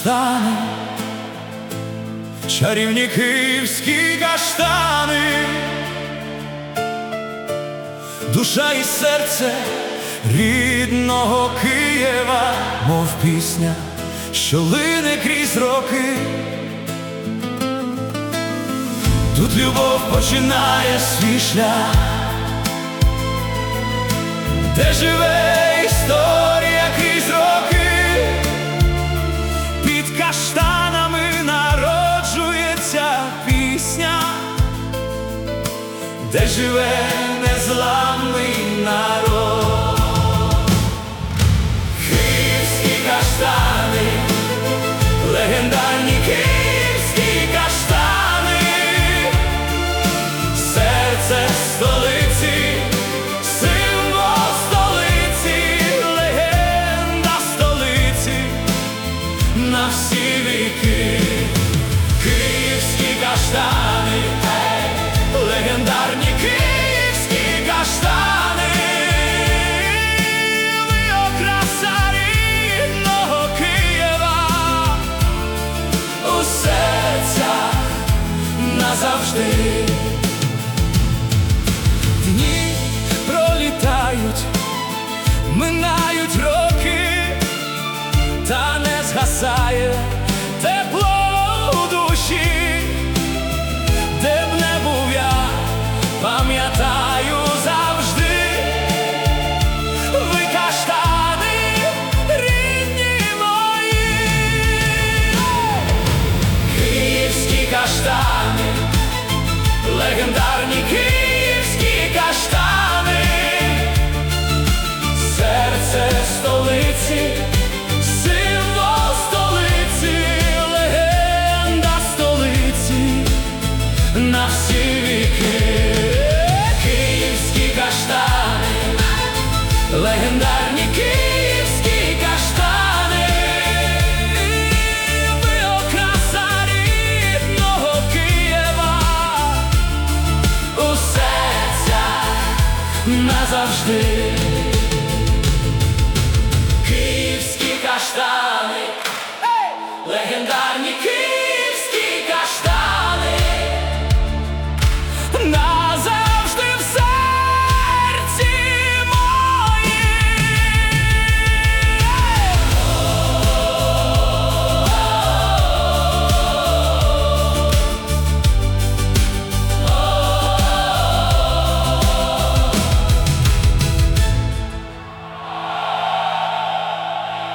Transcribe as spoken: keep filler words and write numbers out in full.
каштани, чарівні київські каштани, душа і серце рідного Києва, мов пісня, що лине крізь роки. Тут любов починає свій шлях, де живе історія крізь роки. Під каштанами народжується пісня, де живе незламний народ. Київські каштани, легендарні київські каштани, серце столиці, символ столиці, легенда столиці на всі віки. Київські каштани, легендарні київські каштани, ви окраса рідного Києва, у серцях назавжди. Дні пролітають, минають роки, та не згасає тепло у душі. Де б не був я, пам'ятаю завжди, ви каштани рідні мої. Київські каштани, легендарні київські каштани, серце столиці, символ столиці, легенда столиці на всі віки. Київські каштани, легендарні київські каштани, ви окраса рідного Києва, у серцях назавжди. Київські каштани, легендарні